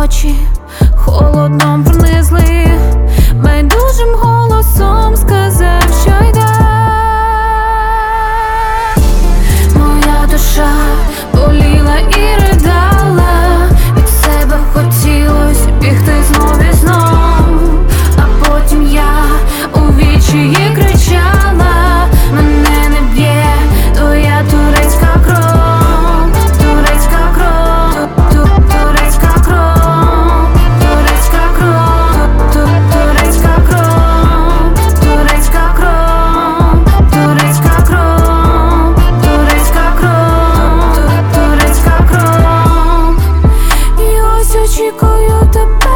ночі холодном пронизли, байдужим голосом сказав, що йде. Моя душа боліла і ридала, від себе хотілось бігти знов і знов, а потім я у відчаї кричала: мене не б'є твоя турецька кров, турецька кров, турецька кров, турецька кров, турецька кров, турецька кров, турецька кров, турецька кров, турецька кров. І ось очікую тебе.